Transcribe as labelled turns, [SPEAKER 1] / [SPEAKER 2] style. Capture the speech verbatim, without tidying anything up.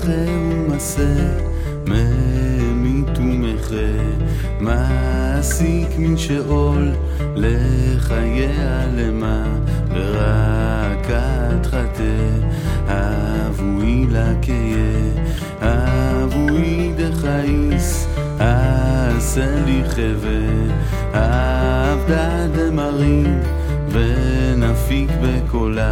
[SPEAKER 1] מחה ומסה, ממית ומחה, מעסיק מן שאול, לחייה למה, ורק את חטא, אבוי לקיה, אבוי דחייס, עשה לי חווה, עבדה דמרים, ונפיק בקולה.